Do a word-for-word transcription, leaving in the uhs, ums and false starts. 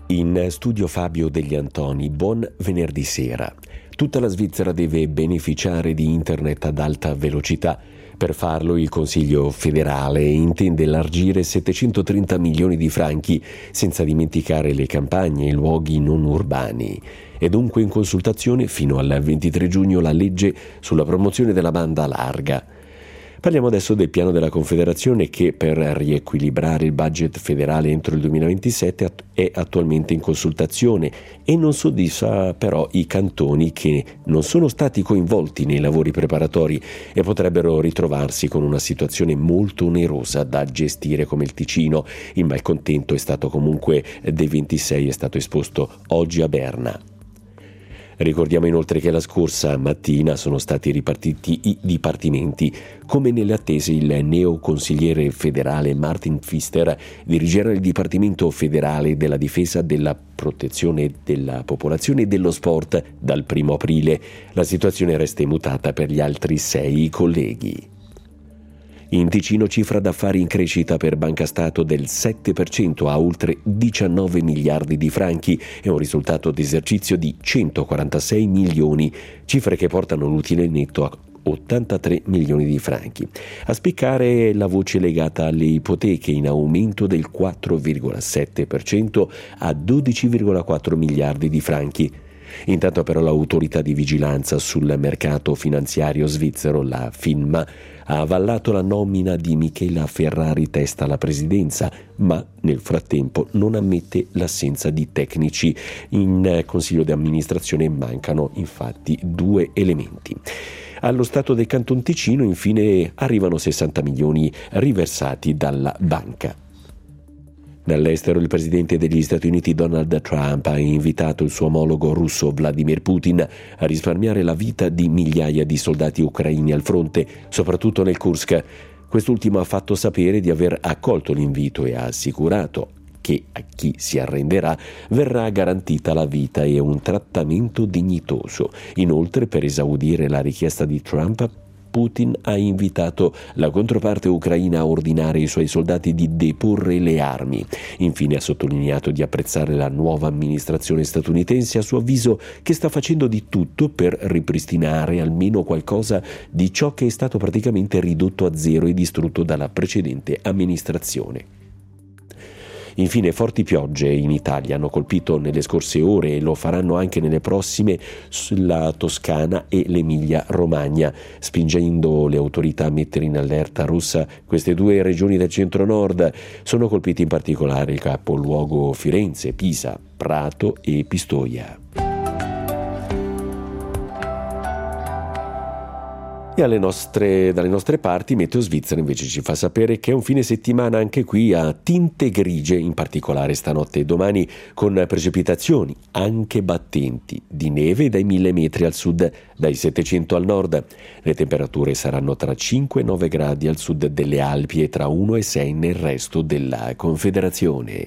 In studio Fabio Degli Antoni, buon venerdì sera. Tutta la Svizzera deve beneficiare di internet ad alta velocità. Per farlo il Consiglio federale intende elargire settecentotrenta milioni di franchi, senza dimenticare le campagne e i luoghi non urbani. È dunque in consultazione fino al ventitré giugno la legge sulla promozione della banda larga. Parliamo adesso del piano della Confederazione che, per riequilibrare il budget federale entro il duemilaventisette, è attualmente in consultazione e non soddisfa però i cantoni che non sono stati coinvolti nei lavori preparatori e potrebbero ritrovarsi con una situazione molto onerosa da gestire come il Ticino. Il malcontento è stato comunque dei ventisei è stato esposto oggi a Berna. Ricordiamo inoltre che la scorsa mattina sono stati ripartiti i dipartimenti. Come nelle attese, il neoconsigliere federale Martin Pfister dirigerà il Dipartimento federale della difesa, della protezione della popolazione e dello sport dal primo aprile. La situazione resta immutata per gli altri sei colleghi. In Ticino cifra d'affari in crescita per Banca Stato del sette per cento a oltre diciannove miliardi di franchi e un risultato d'esercizio di centoquarantasei milioni, cifre che portano l'utile netto a ottantatré milioni di franchi. A spiccare la voce legata alle ipoteche, in aumento del quattro virgola sette per cento a dodici virgola quattro miliardi di franchi. Intanto però l'autorità di vigilanza sul mercato finanziario svizzero, la FINMA, ha avallato la nomina di Michela Ferrari Testa alla presidenza, ma nel frattempo non ammette l'assenza di tecnici. In consiglio di amministrazione mancano infatti due elementi. Allo Stato del Canton Ticino infine arrivano sessanta milioni riversati dalla banca. Dall'estero il presidente degli Stati Uniti Donald Trump ha invitato il suo omologo russo Vladimir Putin a risparmiare la vita di migliaia di soldati ucraini al fronte, soprattutto nel Kursk. Quest'ultimo ha fatto sapere di aver accolto l'invito e ha assicurato che a chi si arrenderà verrà garantita la vita e un trattamento dignitoso. Inoltre, per esaudire la richiesta di Trump, Putin ha invitato la controparte ucraina a ordinare ai suoi soldati di deporre le armi. Infine ha sottolineato di apprezzare la nuova amministrazione statunitense, a suo avviso, che sta facendo di tutto per ripristinare almeno qualcosa di ciò che è stato praticamente ridotto a zero e distrutto dalla precedente amministrazione. Infine, forti piogge in Italia hanno colpito nelle scorse ore e lo faranno anche nelle prossime sulla Toscana e l'Emilia-Romagna, spingendo le autorità a mettere in allerta rossa queste due regioni del centro-nord. Sono colpiti in particolare il capoluogo Firenze, Pisa, Prato e Pistoia. E alle nostre, dalle nostre parti Meteo Svizzera invece ci fa sapere che è un fine settimana anche qui a tinte grigie, in particolare stanotte e domani, con precipitazioni anche battenti, di neve dai mille metri al sud, dai settecento al nord. Le temperature saranno tra cinque e nove gradi al sud delle Alpi e tra uno e sei nel resto della Confederazione.